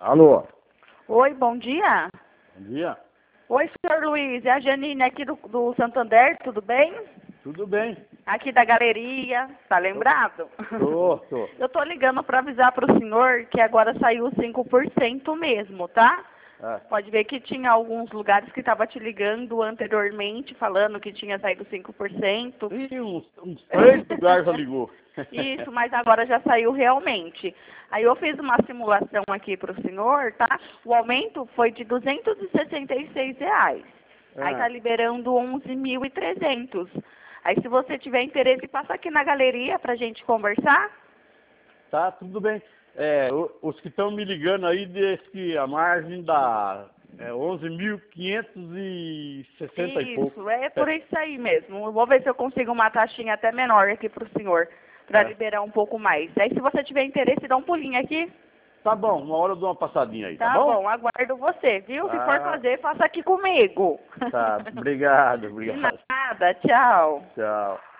Alô, Oi, bom dia. bom dia. Oi, senhor Luiz, é a Janine aqui do Santander, tudo bem? Tudo bem? Aqui da galeria, tá lembrado? Tô. Eu tô ligando para avisar para o senhor que agora saiu 5% mesmo, tá? É. Pode ver que tinha alguns lugares que estava te ligando anteriormente, falando que tinha saído 5%. Ih, uns 3 lugares já ligou. Isso, mas agora já saiu realmente. Aí eu fiz uma simulação aqui para o senhor, tá? O aumento foi de R$ 266. Aí tá É. liberando 11.300. Aí se você tiver interesse, passa aqui na galeria pra gente conversar. Tá, tudo bem. Os que estão me ligando aí, diz que a margem dá 11.560 e pouco. Isso, é por isso aí mesmo. Eu vou ver se eu consigo uma taxinha até menor aqui pro senhor, pra É. liberar um pouco mais. Aí se você tiver interesse, dá um pulinho aqui. Tá bom, uma hora eu dou uma passadinha aí, tá Tá bom? bom, aguardo você, viu? Se for Tá, fazer, faça aqui comigo. tá. Obrigado, De obrigado. nada, tchau. Tchau.